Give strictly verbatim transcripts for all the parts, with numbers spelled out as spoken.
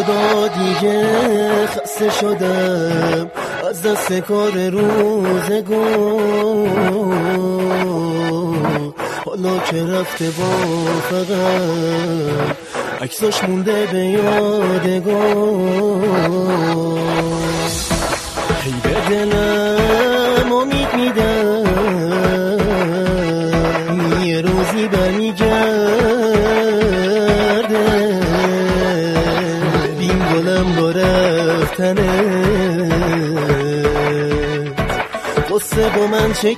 خدا دیگه خسته شدم از دست کار روزگار، حالا که رفته با فقط عکساش مونده به یادگار. هی به دلم امید میدم یه روزی برمیگرده، ببین گلم با رفتنه قصه با من چه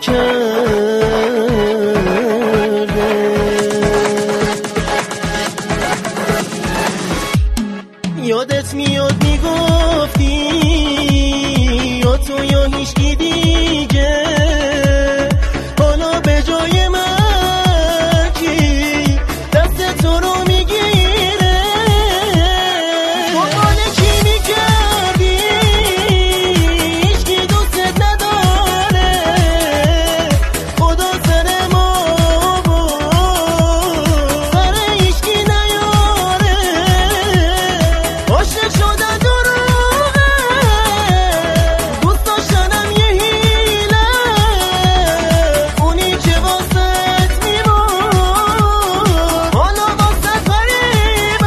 کرده. یادت میاد میگفتی یا تو یا هیچکی دیگه، حالا به جای من کی دست تو رو میگیره؟ دنبال کی میگردی؟ هیچکی دوستت نداره، خدا سر ما سر هیچکی نیاره. عاشق شدن دروغه، دوست داشتنم یه حیله، اونی که واسط میمون حالا واسط غریبه.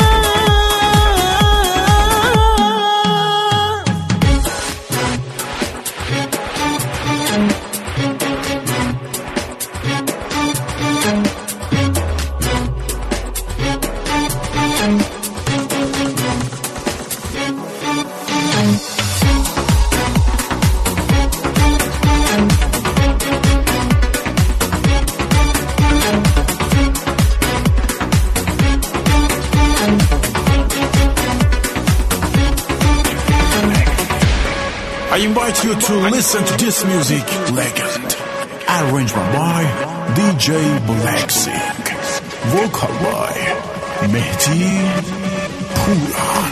I invite you to listen to this music legend, arranged by D J Blacksing, vocal by Mehdi Puran.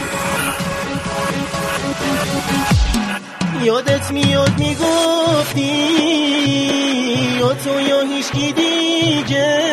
یادت میاد میگفتی یا تو یا هیچکی دیگه،